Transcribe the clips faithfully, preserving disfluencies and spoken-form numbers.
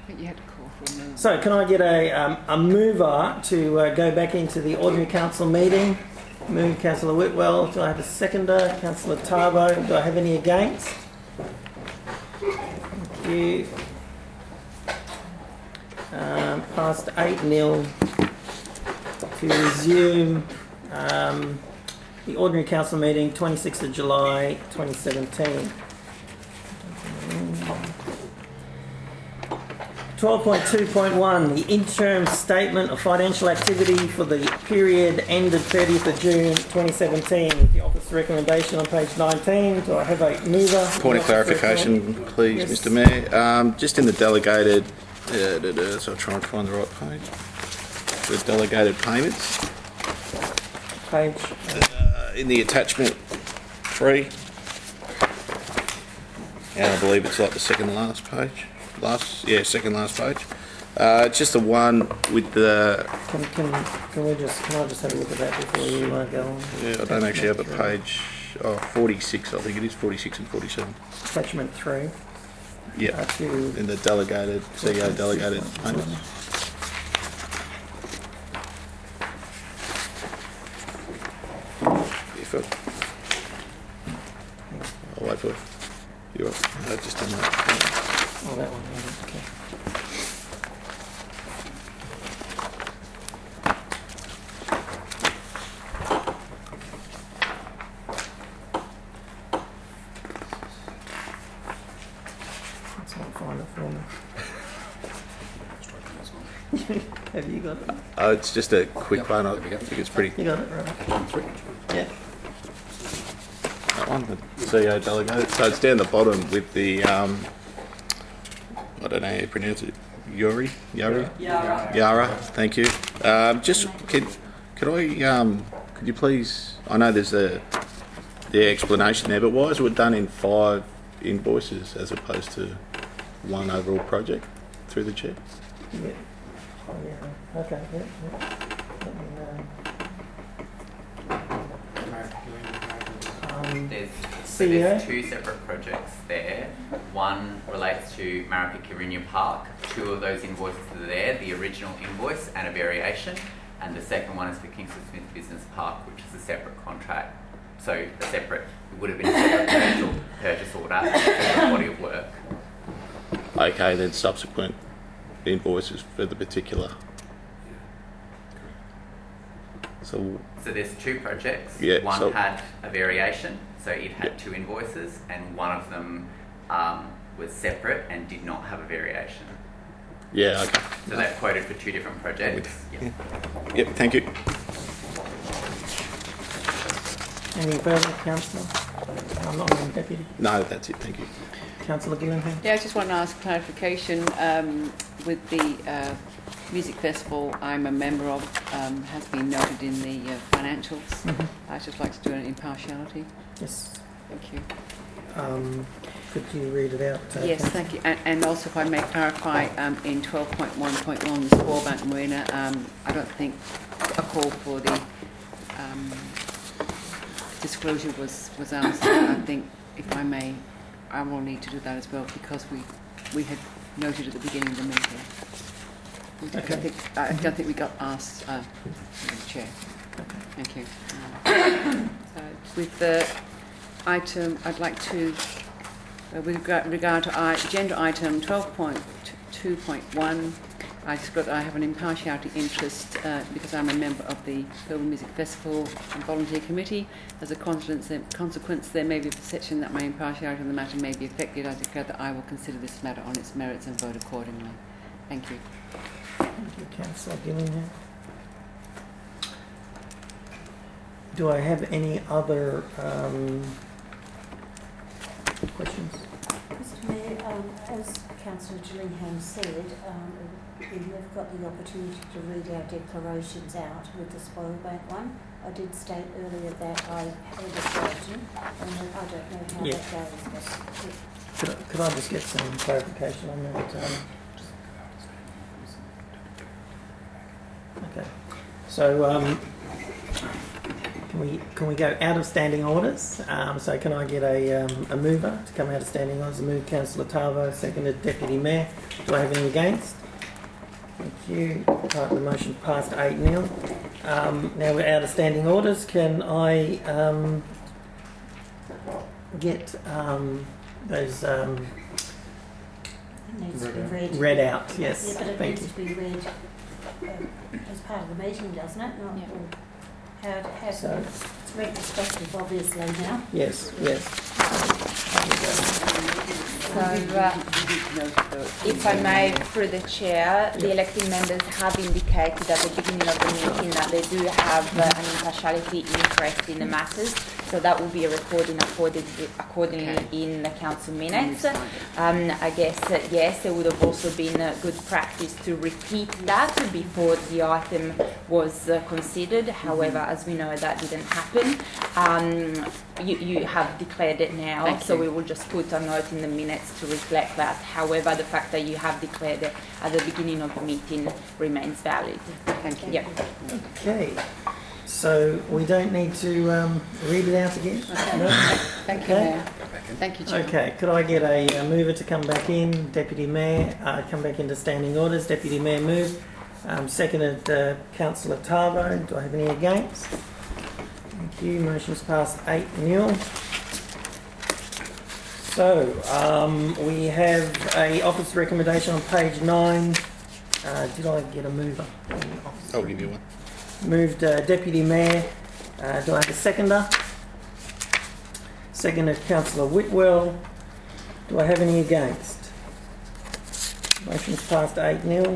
think you had to call for a move. So can I get a, um, a mover to uh, go back into the ordinary council meeting? Move Councillor Whitwell. Do I have a seconder? Councillor Tarbo. Do I have any against? Thank you. Um, passed eight nil to resume um, the ordinary council meeting twenty-sixth of July twenty seventeen. twelve point two point one, the interim statement of financial activity for the period ended thirtieth of June twenty seventeen. The office recommendation on page nineteen. Do I have a mover? Point of clarification, please, yes. Mister Mayor. Um, just in the delegated, uh, da, da, so I'll try and find the right page. The delegated payments. Page. Uh, in the attachment three. And I believe it's like the second last page. Last, yeah, second last page. Uh, just the one with the. Can can can we just can I just have a look at that before you uh, go on? Yeah, I don't actually have a page. Oh, forty-six. I think it is forty-six and forty-seven. Attachment three. Yeah. Uh, to in the delegated C E O delegated payments. If it, I'll wait for it. You're uh, just on that. Oh, that one, yeah, okay. Let's not find it for me. Have you got it? Uh, it's just a quick Yep. one. I There we go. think it's pretty. You got it, right? Three. Yeah. That one, the C E O delegated. So it's down the bottom with the. Um, I don't know how you pronounce it. Yuri? Yuri? Yara. Yara, thank you. Um, just, could, could I, um, could you please, I know there's a, the explanation there, but why is it done in five invoices as opposed to one overall project through the chair? Yeah. Oh, yeah. Okay, yeah, yeah. Let me know. Um, There's, so C E O? there's two separate projects there. One relates to Marapa Kirinya Park. Two of those invoices are there, the original invoice and a variation. And the second one is for Kingston Smith Business Park, which is a separate contract. So a separate, it would have been a separate commercial purchase order, a separate body of work. Okay, then subsequent invoices for the particular. So, So there's two projects. Yeah, one so- had a variation, so it had Yeah. two invoices, and one of them um, was separate and did not have a variation. yeah, okay. So they've quoted for two different projects. Yeah. Yep, thank you. Any further, Councillor? I'm not on deputy. No, that's it, thank you. Councillor Gillingham? Yeah, I just want to ask clarification um, with the uh, music festival I'm a member of, um, has been noted in the uh, financials. Mm-hmm. I'd just like to do an impartiality. Yes. Thank you. Um, could you read it out? Uh, Yes, Councillor? thank you. And, and also, if I may clarify, um, in twelve point one point one, the Spurbank Marina, um, I don't think a call for the um, disclosure was, was asked. I think, if I may, I will need to do that as well because we we had noted at the beginning of the meeting. I Okay. don't think, I don't think we got asked, uh, Chair. Okay. Thank you. Um, uh, with the item, I'd like to, uh, with regard regard to I, agenda item twelve point two point one, I forgot I have an impartiality interest uh, because I'm a member of the Global Music Festival and Volunteer Committee. As a consequence, consequence, there may be a perception that my impartiality on the matter may be affected. I declare that I will consider this matter on its merits and vote accordingly. Thank you. Thank you, Councillor Gillingham. Do I have any other um, questions? Mister Mayor, um, as Councillor Gillingham said, um, we've got the opportunity to read our declarations out with the Spurbank one. I did state earlier that I had a discussion, and I don't know how Yeah. that goes. But Could I, could I just get some clarification on that? Um, okay. So, um, can can we can we go out of standing orders? Um, so can I get a, um, a mover to come out of standing orders? Move Councillor Tavo, seconded Deputy Mayor. Do I have any against? Thank you. Right, the motion passed eight nil. Um, now we're out of standing orders. Can I um, get um, those um, It needs to be read. read out? Yes. Yeah, but it Thank needs you. to be read uh, as part of the meeting, doesn't it? Not Yeah. or how, how So- it's retrospective, obviously, now. Yes. Yes. So, uh, if I may, through the chair, the elected members have indicated at the beginning of the meeting that they do have uh, an impartiality interest in the matters, so that will be recorded accordingly, accordingly Okay. in the council minutes. Um, I guess, uh, yes, it would have also been a good practice to repeat that before the item was uh, considered. However, as we know, that didn't happen. Um, you, you have declared it now, Thank so you. we will just put a note in the minutes to reflect that. However, the fact that you have declared it at the beginning of the meeting remains valid. Thank you. Yeah. Okay. So we don't need to um, read it out again. No? Thank you, Okay. Mayor. Thank you, Chair. Okay, could I get a, a mover to come back in? Deputy Mayor, uh, come back into standing orders. Deputy Mayor move. Um, seconded uh, Councillor Tavo. Do I have any against? Thank you. Motion's passed eight nil. So um, we have a office recommendation on page nine. Uh, did I get a mover? I'll give you one. Moved uh, Deputy Mayor. Uh, do I have a seconder? Seconded Councillor Whitwell. Do I have any against? Motion's passed eight nil.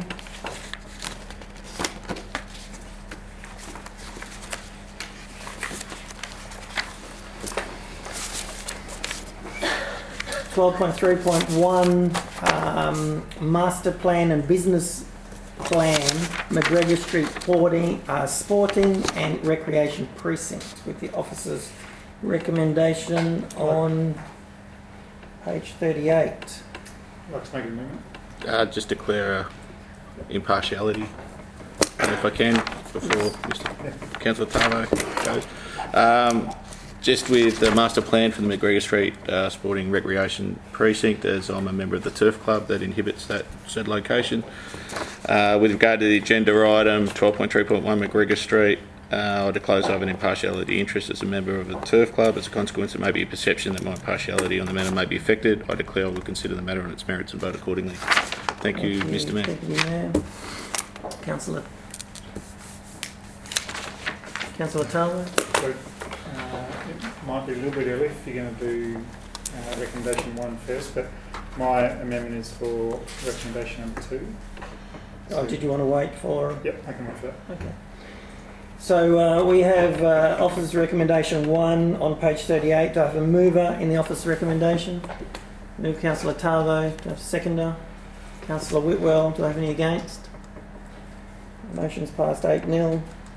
twelve point three point one um, Master Plan and Business Plan, McGregor Street Sporting, uh, Sporting and Recreation Precinct, with the officer's recommendation on page thirty-eight. I'd like to make an amendment. Uh, just declare uh, impartiality, if I can, before Mister Councillor Tavo goes. Um, just with the master plan for the McGregor Street uh, Sporting Recreation Precinct, as I'm a member of the Turf Club that inhibits that said location. Uh, with regard to the agenda item twelve point three point one McGregor Street, uh, I declare I have an impartiality interest as a member of a Turf Club. As a consequence, it may be a perception that my impartiality on the matter may be affected. I declare I will consider the matter on its merits and vote accordingly. Thank, you, Mister Mayor. Deputy Mayor. Councillor. Councillor Tavo. So, uh, it might be a little bit early if you're going to do uh, recommendation one first, but my amendment is for recommendation number two. Oh, did you want to wait for? Yep, I can wait for that. Okay. So uh, we have uh, officer's recommendation one on page thirty-eight. Do I have a mover in the officer's recommendation? Move Councillor Tavo. Do I have a seconder? Councillor Whitwell. Do I have any against? Motion's passed eight nil.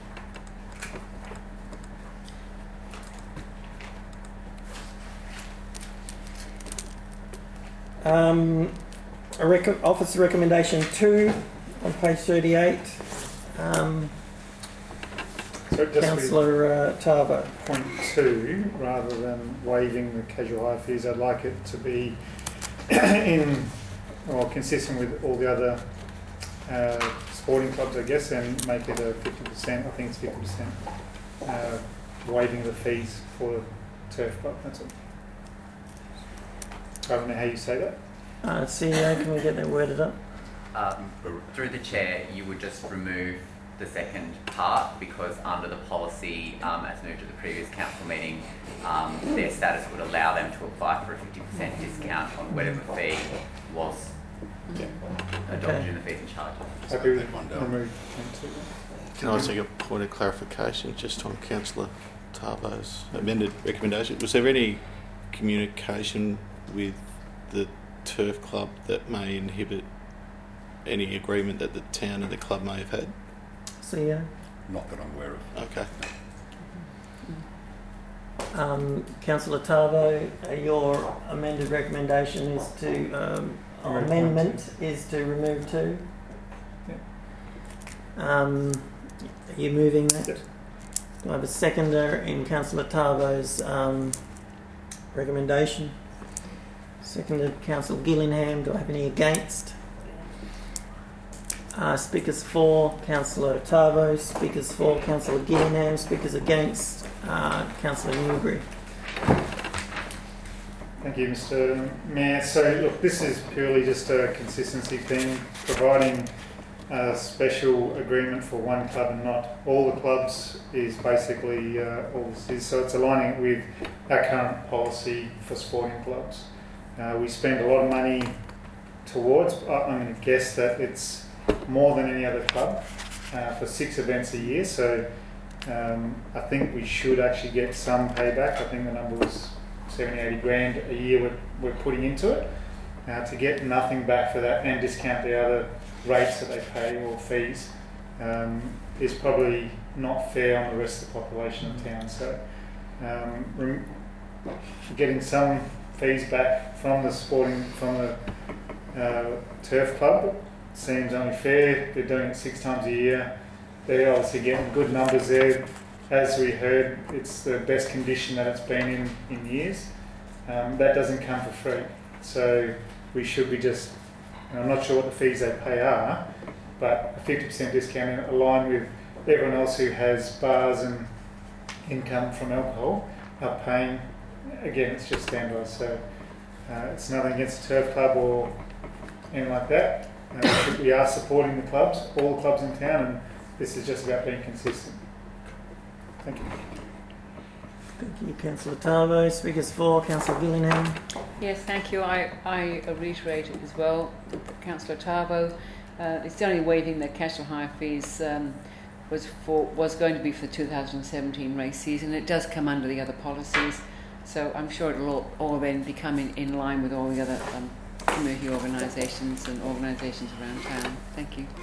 Um, a rec- officer recommendation two on page thirty-eight. Um, So just for Councillor uh, Tavo. point two, rather than waiving the casual hire fees, I'd like it to be in, or consistent with all the other uh, sporting clubs, I guess, and make it a fifty percent, I think it's fifty percent, uh, waiving the fees for the turf club, that's all. I don't know how you say that. Uh, C E O, can we get that worded up? Um, through the chair, you would just remove the second part because under the policy, um, as moved to the previous council meeting, um, their status would allow them to apply for a fifty percent discount on whatever fee was adopted Okay. in the fees and charges. Happy with remove point two. Can I take a point of clarification just on Councillor Tavo's amended recommendation? Was there any communication with the Turf Club that may inhibit any agreement that the town and the club may have had? C E O. Not that I'm aware of. Okay. Um, Councillor Tavo, uh, your amended recommendation is to, um, or Remove amendment is to remove two. Yep. Um, are you moving that? Yes. I have a seconder in Councillor Tarbo's um, recommendation? Seconded Councillor Gillingham. Do I have any against? Uh, speakers for, Councillor Tarbo. Speakers for, Councillor Gillingham. Speakers against, uh, Councillor Newbury. Thank you, Mister Mayor. So, look, this is purely just a consistency thing, providing a special agreement for one club and not all the clubs is basically uh, all this is. So it's aligning it with our current policy for sporting clubs. Uh, we spend a lot of money towards, I'm going to guess that it's more than any other club uh, for six events a year. So um, I think we should actually get some payback. I think the number was seventy, eighty grand a year we're, we're putting into it. Uh, to get nothing back for that and discount the other rates that they pay or fees um, is probably not fair on the rest of the population of town. So um, rem- getting some fees back from the sporting, from the uh, turf club seems only fair. They're doing it six times a year. They're obviously getting good numbers there. As we heard, it's the best condition that it's been in in years. Um, that doesn't come for free. So we should be just, and I'm not sure what the fees they pay are, but a fifty percent discount aligned with everyone else who has bars and income from alcohol are paying. Again, it's just standardised, so uh, it's nothing against the turf club or anything like that. Uh, we are supporting the clubs, all the clubs in town, and this is just about being consistent. Thank you. Thank you, Councillor Tarbo. Speakers for, Councillor Gillingham. Yes, thank you. I, I reiterate it as well, Councillor Tarbo. Uh, it's only waiving the casual hire fees um, was for was going to be for the two thousand seventeen race season. It does come under the other policies, so I'm sure it'll all, all then become in, in line with all the other um, community organisations and organisations around town. Thank you.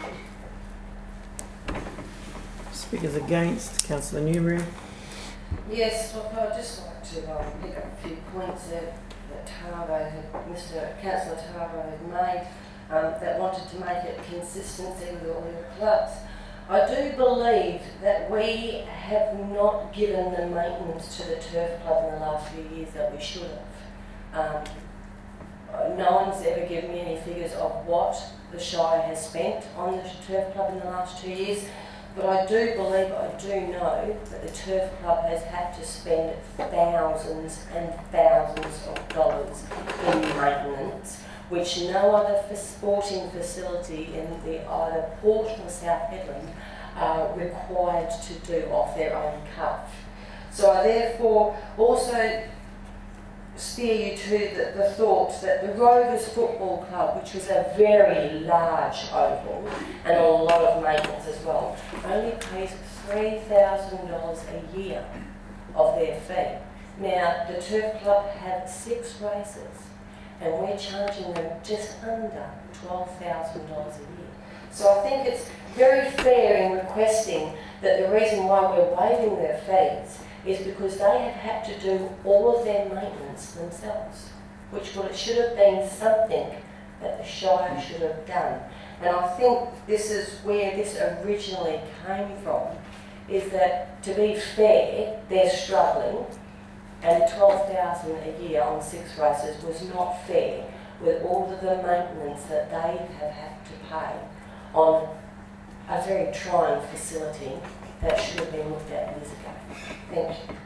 Speakers against, Councillor Newbury. Yes, look, I'd just like to um, pick up a few points that, that Tarbo had, Mister Councillor Tarbo had made um, that wanted to make it consistency with all the clubs. I do believe that we have not given the maintenance to the turf club in the last few years that we should have. Um, no one's ever given me any figures of what the Shire has spent on the turf club in the last two years. But I do believe, I do know that the turf club has had to spend thousands and thousands of dollars in maintenance, which no other for sporting facility in the either Port or South Headland are required to do off their own cuff. So I therefore also steer you to the, the thought that the Rovers Football Club, which was a very large oval and a lot of maintenance as well, only pays three thousand dollars a year of their fee. Now, the Turf Club had six races and we're charging them just under twelve thousand dollars a year. So I think it's very fair in requesting that the reason why we're waiving their fees is because they have had to do all of their maintenance themselves, which well, it should have been something that the Shire should have done. And I think this is where this originally came from, is that to be fair, they're struggling, and twelve thousand dollars a year on six races was not fair with all of the maintenance that they have had to pay on a very trying facility that should have been looked at years ago. Thank you.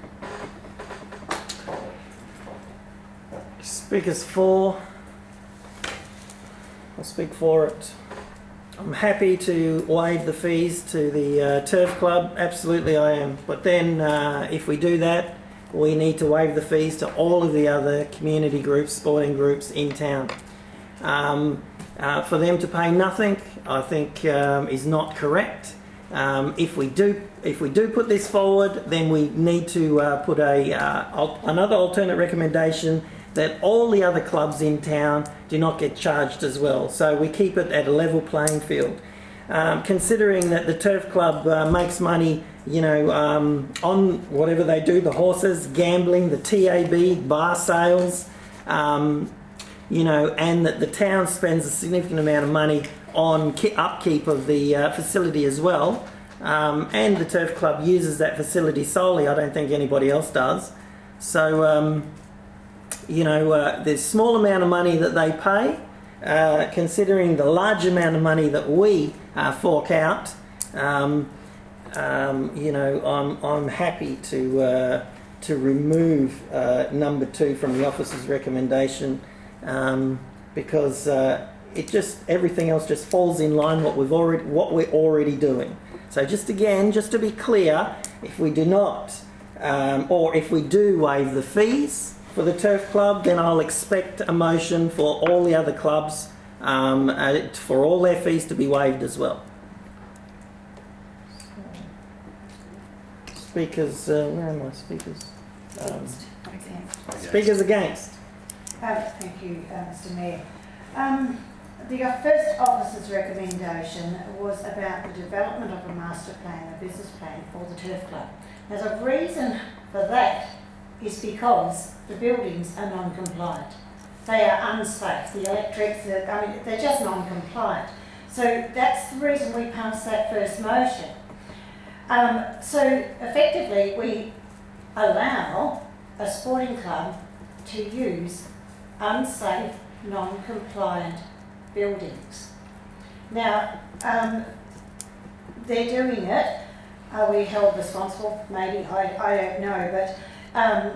Speakers for. I'll speak for it. I'm happy to waive the fees to the uh, Turf Club. Absolutely I am. But then uh, if we do that, we need to waive the fees to all of the other community groups, sporting groups in town. Um, uh, for them to pay nothing, I think um, is not correct. Um, if we do, if we do put this forward, then we need to uh, put a uh, al- another alternate recommendation that all the other clubs in town do not get charged as well. So we keep it at a level playing field. Um, considering that the Turf Club uh, makes money, you know, um, on whatever they do, the horses, gambling, the T A B, bar sales, um, you know, and that the town spends a significant amount of money on upkeep of the uh, facility as well, um, and the Turf Club uses that facility solely. I don't think anybody else does. So, um, you know, uh, there's small amount of money that they pay, uh, considering the large amount of money that we uh, fork out. Um, um, you know, I'm I'm happy to uh, to remove uh, number two from the officer's recommendation um, because uh, it just everything else just falls in line what we've already what we're already doing. So just again, just to be clear, if we do not, um, or if we do waive the fees for the Turf Club, then I'll expect a motion for all the other clubs um, uh, for all their fees to be waived as well. Speakers, uh, where are my speakers? Um, speakers against. Um, thank you, uh, Mister Mayor. Um, the first officer's recommendation was about the development of a master plan, a business plan for the Turf Club. Now the reason for that is because the buildings are non-compliant. They are unsafe. The electrics, are, I mean, they're just non-compliant. So that's the reason we passed that first motion. Um, so effectively we allow a sporting club to use unsafe, non-compliant buildings. Now, um, they're doing it. Are we held responsible? Maybe, I, I don't know, but um,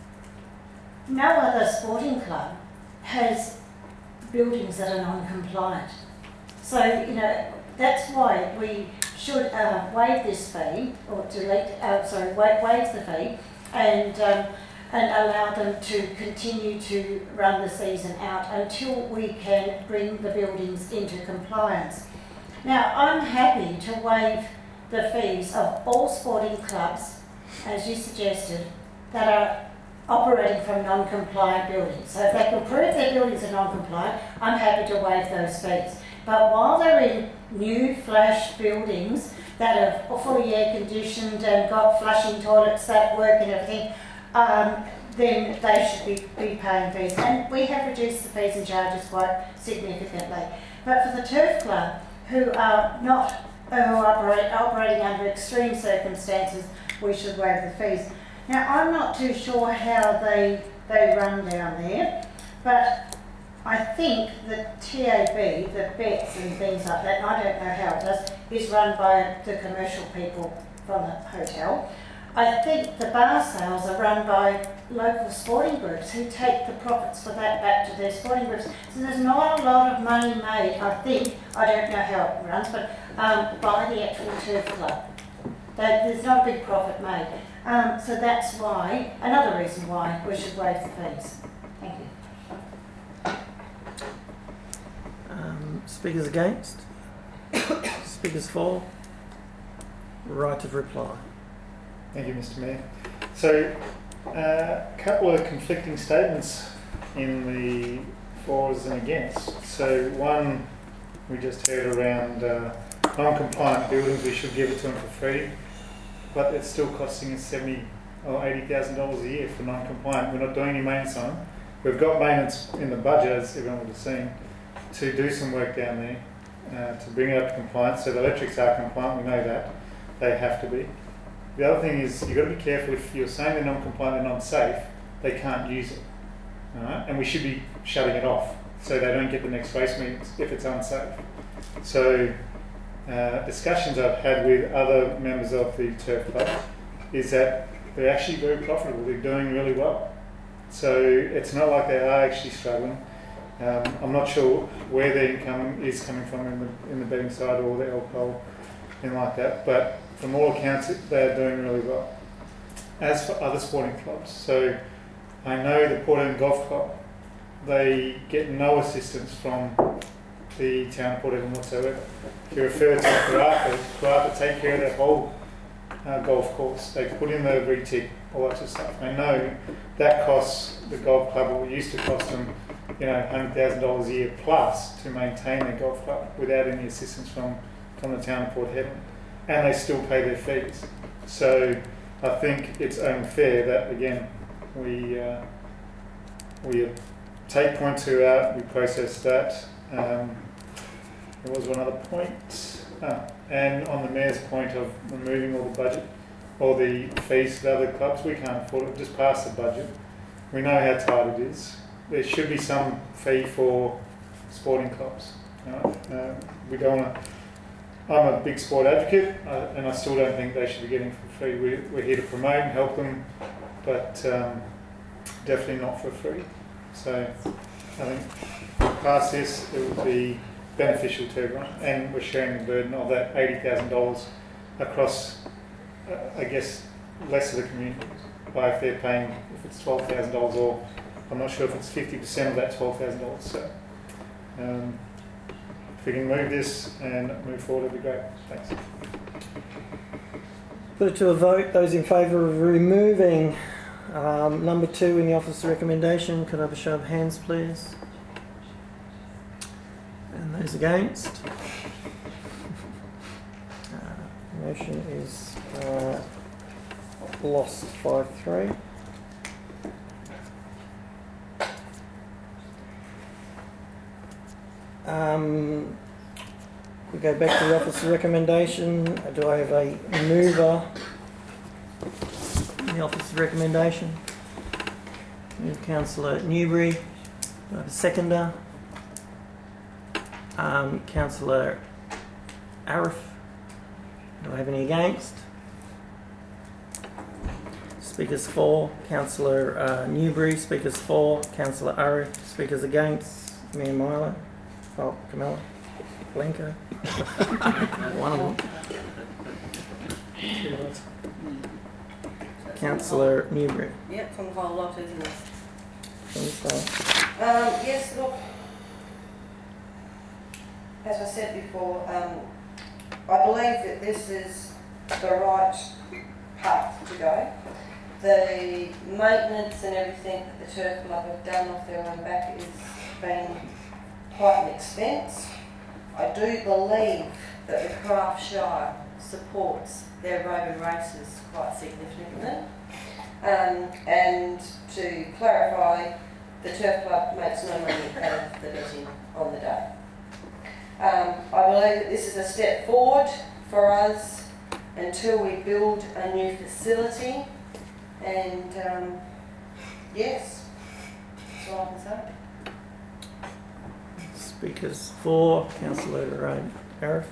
no other sporting club has buildings that are non-compliant. So, you know, that's why we should uh, waive this fee, or delete, uh, sorry, wa waive the fee, and um, and allow them to continue to run the season out until we can bring the buildings into compliance. Now, I'm happy to waive the fees of all sporting clubs, as you suggested, that are operating from non-compliant buildings. So if they can prove their buildings are non-compliant, I'm happy to waive those fees. But while they're in new flash buildings that are fully air conditioned and got flushing toilets that work and everything, um, then they should be, be paying fees. And we have reduced the fees and charges quite significantly. But for the Turf Club, who are not who are operate, operating under extreme circumstances, we should waive the fees. Now, I'm not too sure how they they run down there, but I think the T A B, the bets and things like that, and I don't know how it does, is run by the commercial people from the hotel. I think the bar sales are run by local sporting groups who take the profits for that back to their sporting groups. So there's not a lot of money made, I think, I don't know how it runs, but um, by the actual Turf Club. They, there's not a big profit made. Um, so that's why, another reason why we should waive the fees. Thank you. Um, speakers against? Speakers for? Right of reply. Thank you, Mister Mayor. So, uh, a couple of conflicting statements in the fors and against. So, one we just heard around uh, non-compliant buildings, we should give it to them for free, but it's still costing us seventy or eighty thousand dollars a year for non-compliant. We're not doing any maintenance on them. We've got maintenance in the budget, as everyone would have seen, to do some work down there uh, to bring it up to compliance. So the electrics are compliant. We know that they have to be. The other thing is you've got to be careful. If you're saying they're non-compliant, they're not safe, they can't use it. All right? And we should be shutting it off so they don't get the next race meetings if it's unsafe. So uh, discussions I've had with other members of the Turf Club is that they're actually very profitable. They're doing really well. So it's not like they are actually struggling. Um, I'm not sure where their income is coming from in the, in the betting side or the alcohol, thing like that, but from all accounts, they're doing really well. As for other sporting clubs, so I know the Port Eden Golf Club, they get no assistance from the town of Port Eden whatsoever. If you refer to Karratha, Karratha take care of their whole uh, golf course. They put in the retic, all that sort of stuff. I know that costs the golf club, or used to cost them, you know, one hundred thousand dollars a year plus to maintain their golf club without any assistance from, from the town of Port Hedland. And they still pay their fees. So I think it's only fair that, again, we uh, we take point two out, we process that. Um, there was one other point. Ah, and on the Mayor's point of removing all the budget, or the fees to the other clubs, we can't afford it, just pass the budget. We know how tight it is. There should be some fee for sporting clubs. Right? Uh, we don't want to, I'm a big sport advocate, uh, and I still don't think they should be getting for free. We're, we're here to promote and help them, but um, definitely not for free. So I think past this, it would be beneficial to everyone, and we're sharing the burden of that eighty thousand dollars across, uh, I guess, less of the community, by if they're paying, if it's twelve thousand dollars, or I'm not sure if it's fifty percent of that twelve thousand dollars. So um, if we can move this and move forward, it'd be great. Thanks. Put it to a vote. Those in favour of removing um, number two in the office recommendation, could I have a show of hands, please? And those against? Uh, motion is uh, lost five three. Um, we go back to the office recommendation. Do I have a mover in the office recommendation? Councillor Newbury. Do I have a seconder? Um, Councillor Arif. Do I have any against? Speakers for. Councillor uh, Newbury. Speakers for. Councillor Arif. Speakers against. Mayor Myler. Oh, Camilla. Blanco. One of them. Councillor Newbury. Yep, from the whole lot, isn't it? So, Um, yes, look, as I said before, um, I believe that this is the right path to go. The maintenance and everything that the Turf Club have done off their own back has been quite an expense. I do believe that the Craft Shire supports their roving races quite significantly. Um, and to clarify, the Turf Club makes no money out of the betting on the day. Um, I believe that this is a step forward for us until we build a new facility, and um, yes, that's all I can say. speakers for. Councillor Arif.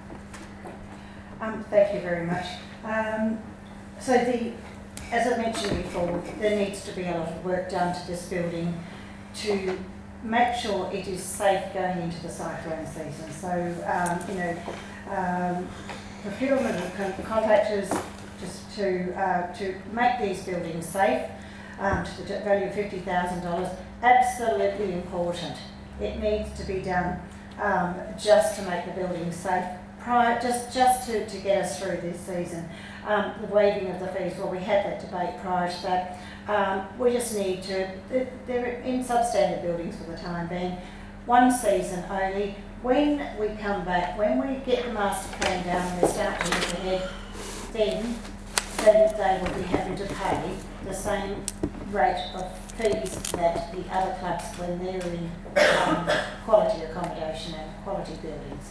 Um, thank you very much. Um, so the, as I mentioned before, there needs to be a lot of work done to this building to make sure it is safe going into the cyclone season. So, um, you know, um, procurement of con- contractors just to uh, to make these buildings safe um, to the value of fifty thousand dollars, absolutely important. It needs to be done um, just to make the building safe. Prior, just just to, to get us through this season. Um, the waiving of the fees, well, we had that debate prior to that. Um, we just need to, they're in substandard buildings for the time being, one season only. When we come back, when we get the master plan down and we start to look ahead, then, then they will be having to pay the same rate of fees that the other clubs when they're in um, quality accommodation and quality buildings.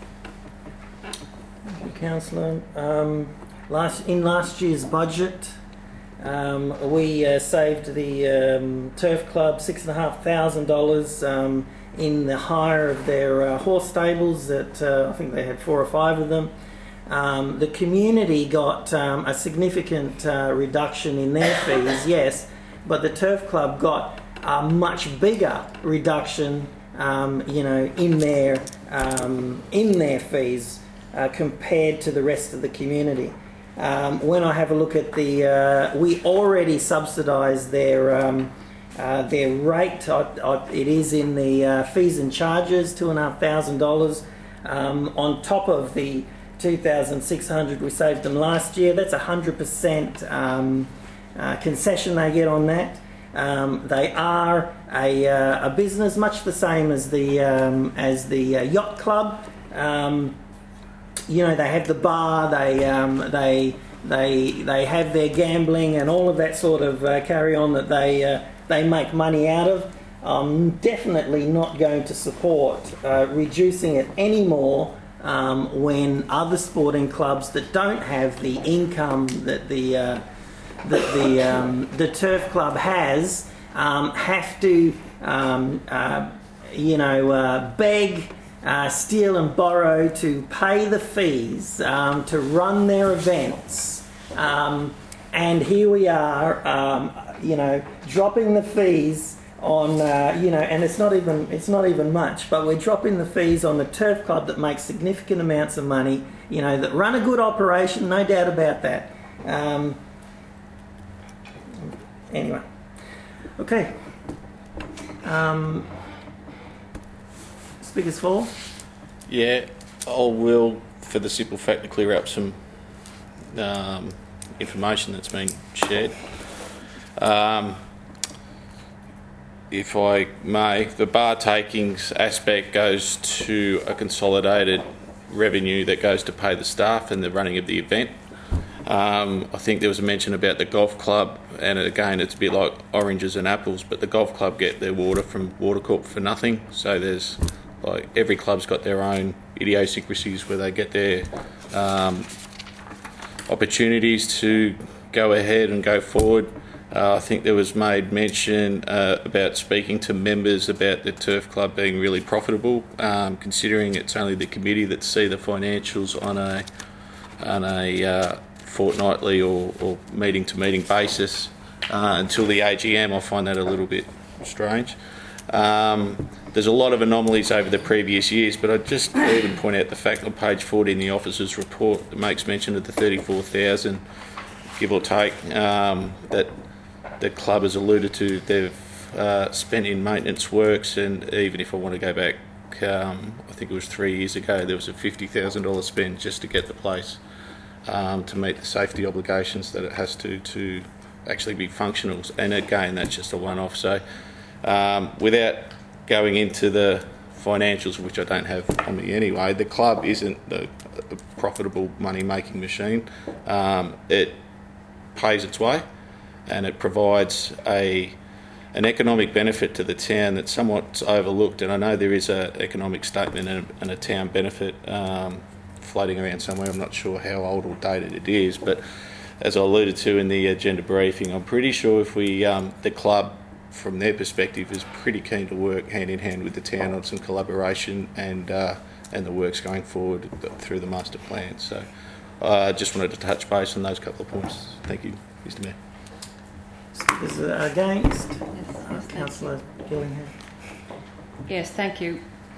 Thank you, Councillor. Um, last, in last year's budget, um, we uh, saved the um, Turf Club six and a half thousand dollars um, in the hire of their uh, horse stables. That uh, I think they had four or five of them. Um, the community got um, a significant uh, reduction in their fees, yes, but the Turf Club got a much bigger reduction, um, you know, in their um, in their fees. Uh, compared to the rest of the community. Um, when I have a look at the, uh, we already subsidise their um, uh, their rate. I, I, it is in the uh, fees and charges, two and a half thousand dollars um, on top of the two thousand six hundred we saved them last year. That's a hundred percent um, uh, concession they get on that. Um, they are a, uh, a business much the same as the um, as the uh, yacht club. Um, You know, they have the bar, they um, they they they have their gambling and all of that sort of uh, carry on that they uh, they make money out of. I'm definitely not going to support uh, reducing it any more um, when other sporting clubs that don't have the income that the uh, that the um, the turf club has um, have to um, uh, you know uh, beg, uh, steal and borrow to pay the fees um, to run their events, um, and here we are, um, you know, dropping the fees on uh, you know, and it's not even it's not even much, but we're dropping the fees on the turf club that makes significant amounts of money, you know, that run a good operation, no doubt about that. Um, anyway, okay. Um, speakers for? Yeah, I will, for the simple fact to clear up some um, information that's been shared. Um, If I may, the bar takings aspect goes to a consolidated revenue that goes to pay the staff and the running of the event. Um, I think there was a mention about the golf club, and again, it's a bit like oranges and apples, but the golf club get their water from Watercorp for nothing. So there's like every club's got their own idiosyncrasies where they get their um, opportunities to go ahead and go forward. Uh, I think there was made mention uh, about speaking to members about the turf club being really profitable, um, considering it's only the committee that see the financials on a on a uh, fortnightly or, or meeting to meeting basis uh, until the A G M. I find that a little bit strange. Um, there's a lot of anomalies over the previous years, but I'd just even point out the fact on page forty in the officer's report that makes mention of the thirty-four thousand, give or take, um, that the club has alluded to they've uh, spent in maintenance works, and even if I want to go back, um, I think it was three years ago, there was a fifty thousand dollars spend just to get the place um, to meet the safety obligations that it has to to actually be functional. And again, that's just a one-off. So um, without going into the financials, which I don't have on me anyway, the club isn't a, a profitable money-making machine. Um, it pays its way, and it provides a an economic benefit to the town that's somewhat overlooked. And I know there is an economic statement and a, and a town benefit um, floating around somewhere. I'm not sure how old or dated it is, but as I alluded to in the agenda briefing, I'm pretty sure if we um, the club, from their perspective, is pretty keen to work hand in hand with the town on some collaboration and uh, and the works going forward through the master plan. So I uh, just wanted to touch base on those couple of points. Thank you, Mister Mayor. Speakers against? Uh, Councillor Gillingham. Yes, thank you.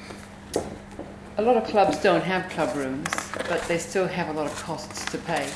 A lot of clubs don't have club rooms, but they still have a lot of costs to pay.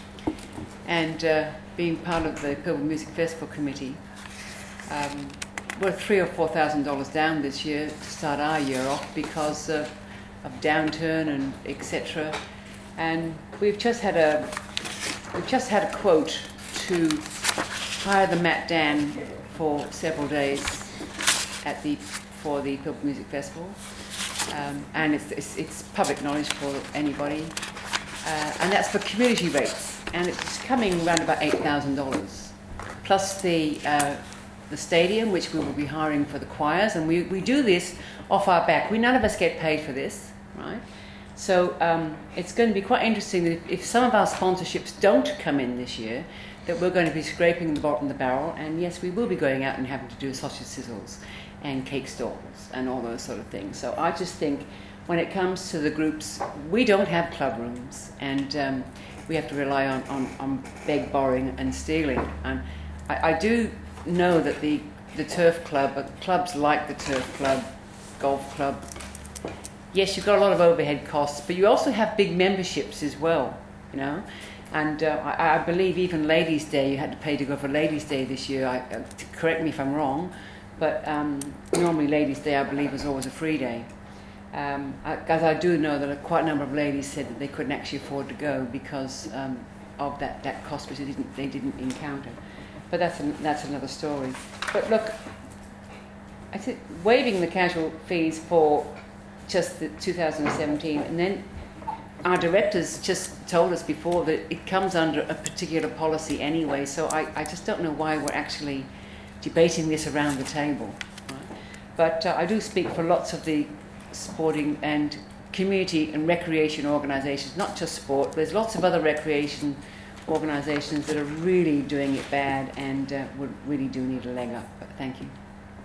And uh, being part of the Pilbara Music Festival Committee, um, we're three or four thousand dollars down this year to start our year off because of, of downturn and et cetera. And we've just had a we've just had a quote to hire the Matt Dan for several days at the for the Pilbara Music Festival, um, and it's, it's it's public knowledge for anybody, uh, and that's for community rates, and it's coming around about eight thousand dollars, plus the uh, the stadium, which we will be hiring for the choirs, and we, we do this off our back. We none of us get paid for this, right? So um, it's going to be quite interesting that if, if some of our sponsorships don't come in this year, that we're going to be scraping the bottom of the barrel, and yes, we will be going out and having to do sausage sizzles and cake stalls and all those sort of things. So I just think when it comes to the groups, we don't have club rooms, and um, we have to rely on, on, on beg, borrowing and stealing. And I, I do know that the, the turf club, uh, clubs like the turf club, golf club, yes, you've got a lot of overhead costs, but you also have big memberships as well, you know. And uh, I, I believe even Ladies' Day, you had to pay to go for Ladies' Day this year. I, uh, correct me if I'm wrong, but um, normally Ladies' Day, I believe, is always a free day. Um, I, as I do know that a, quite a number of ladies said that they couldn't actually afford to go because um, of that, that cost, which they didn't, they didn't encounter. But that's, an, that's another story. But look, I think waiving the casual fees for just the two thousand seventeen, and then our directors just told us before that it comes under a particular policy anyway, so I, I just don't know why we're actually debating this around the table. Right? But uh, I do speak for lots of the sporting and community and recreation organisations, not just sport. There's lots of other recreation organisations that are really doing it bad and uh, would really do need a leg up. But thank you.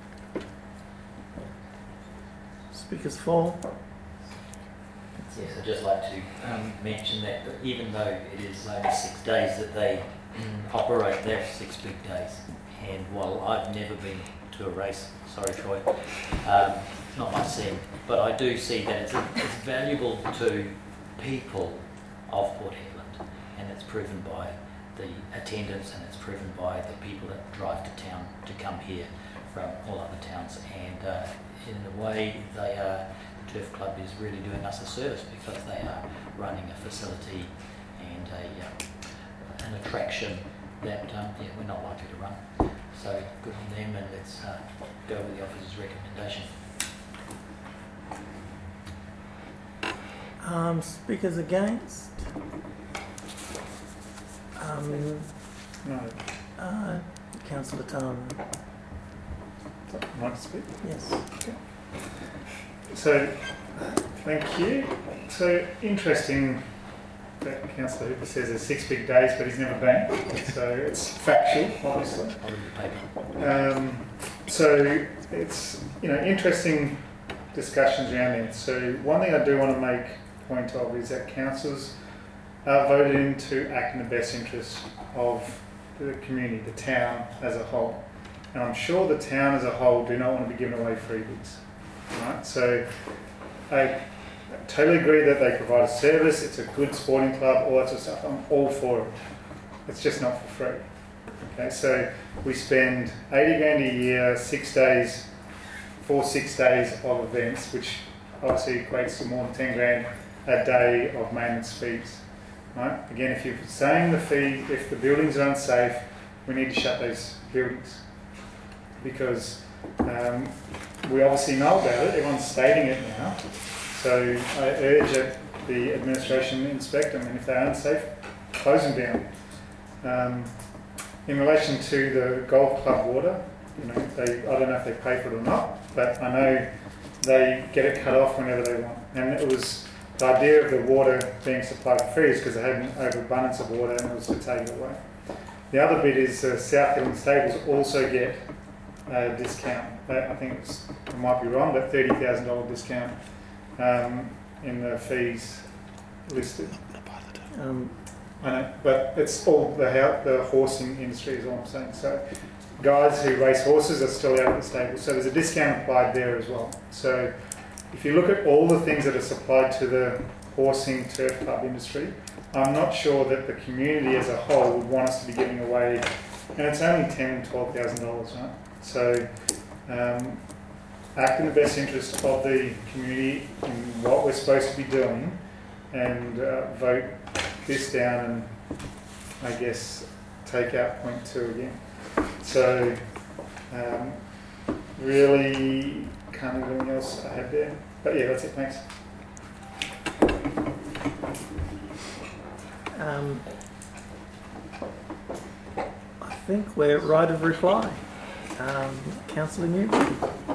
Speakers for. Yes, I'd just like to um, mention that even though it is only six days that they operate, they're six big days. And while I've never been to a race, sorry Troy, um, not my scene, but I do see that it's, it's valuable to people of Port Hedland, and it's proven by the attendance and it's proven by the people that drive to town to come here from all other towns. And uh, in a way, they are, the Turf Club is really doing us a service because they are running a facility and a, uh, an attraction that um, yeah, we're not likely to run. So good on them, and let's uh, go with the officer's recommendation. Um, speakers against? Um, No. uh, Councillor Tarman. Might speak? Yes. Okay. So, thank you. So, interesting that Councillor Hooper says there's six big days, but he's never been. So, it's factual, obviously. Um, so, it's, you know, interesting discussions around it. So, one thing I do want to make point of is that councils are voted in to act in the best interest of the community, the town as a whole. And I'm sure the town as a whole do not want to be giving away freebies, right? So I totally agree that they provide a service, it's a good sporting club, all that sort of stuff. I'm all for it. It's just not for free. Okay, so we spend eighty grand a year, six days, four six days of events, which obviously equates to more than ten grand a day of maintenance fees. Right? Again, if you're saying the fee, if the buildings are unsafe, we need to shut those buildings. Because um, we obviously know about it, everyone's stating it now. So I urge that the administration inspect them, and if they're unsafe, close them down. Um, in relation to the golf club water, you know, they, I don't know if they pay for it or not, but I know they get it cut off whenever they want. And it was the idea of the water being supplied for free is because they had an overabundance of water and it was to take it away. The other bit is uh, South Highland Stables also get a discount. I think it's, I might be wrong, but thirty thousand dollars discount um, in the fees listed. Um, I know, but it's all the, the horsing industry is all I'm saying. So guys who race horses are still out at the stable. So there's a discount applied there as well. So if you look at all the things that are supplied to the horsing turf club industry, I'm not sure that the community as a whole would want us to be giving away, and it's only ten, twelve thousand dollars, right? So um, act in the best interest of the community in what we're supposed to be doing, and uh, vote this down, and I guess take out point two again. So um, really can't do anything else I had there. But yeah, that's it, thanks. um, I think we're at right of reply. Um, Councillor Newton.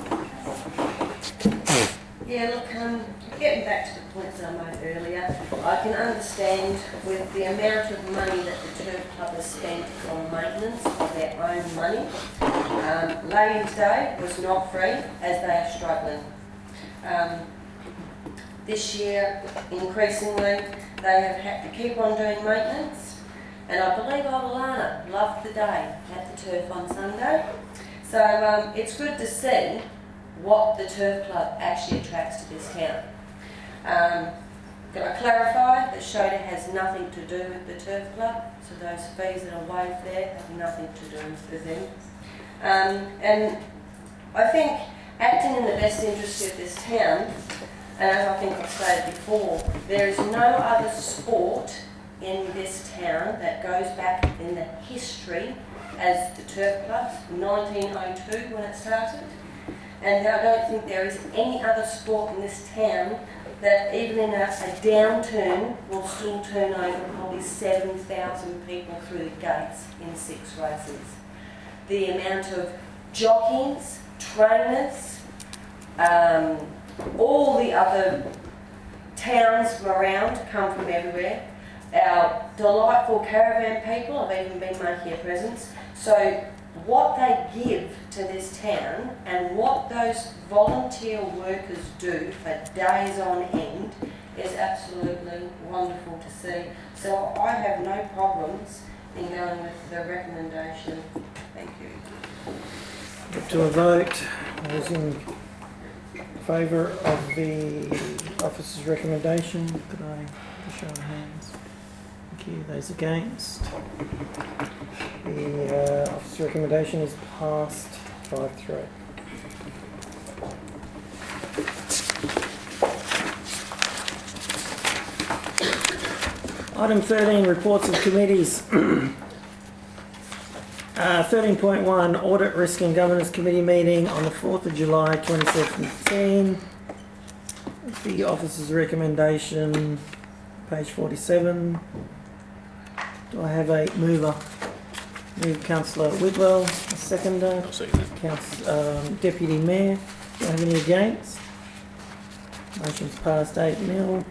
Yeah, look, um, getting back to the points that I made earlier, I can understand with the amount of money that the Turf Club has spent on maintenance of their own money. Um, Ladies' Day was not free, as they are struggling. Um, this year, increasingly, they have had to keep on doing maintenance, and I believe Ovalana loved the day at the turf on Sunday. So um, it's good to see what the Turf Club actually attracts to this town. Um, can I clarify that Shoda has nothing to do with the Turf Club, so those fees that are waived there have nothing to do with them. Um, and I think acting in the best interest of this town, and as I think I've stated before, there is no other sport in this town that goes back in the history as the Turf Club, nineteen oh two when it started. And I don't think there is any other sport in this town that even in a, a downturn will still turn over probably seven thousand people through the gates in six races. The amount of jockeys, trainers, um, all the other towns from around, come from everywhere. Our delightful caravan people have even been making a presence. So what they give to this town and what those volunteer workers do for days on end is absolutely wonderful to see. So I have no problems in going with the recommendation. Thank you. Put to a vote. Those in favour of the officer's recommendation, could I have a show of hands? Thank you. Those against? The uh, officer's recommendation is passed five three. Item thirteen, reports of committees. uh, thirteen point one, Audit, Risk and Governance Committee meeting on the fourth of July twenty seventeen. The officer's recommendation, page forty-seven. Do I have a mover? Move Councillor Whitwell, a seconder. I'll second that. Council, um, Deputy Mayor, do I have any against? Motion's passed eight nil.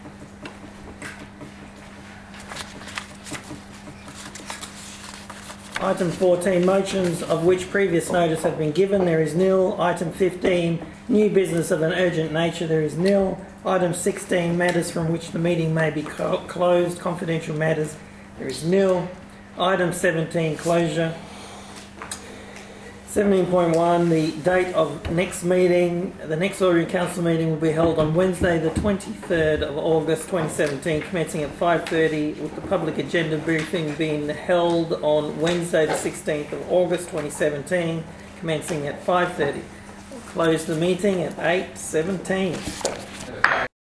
Item fourteen, motions of which previous notice have been given, there is nil. Item fifteen, new business of an urgent nature, there is nil. Item sixteen, matters from which the meeting may be co- closed, confidential matters, there is nil. Item seventeen, closure. seventeen point one, the date of next meeting. The next ordinary council meeting will be held on Wednesday the twenty-third of August twenty seventeen, commencing at five thirty, with the public agenda briefing being held on Wednesday the sixteenth of August twenty seventeen, commencing at five thirty. We'll close the meeting at eight seventeen.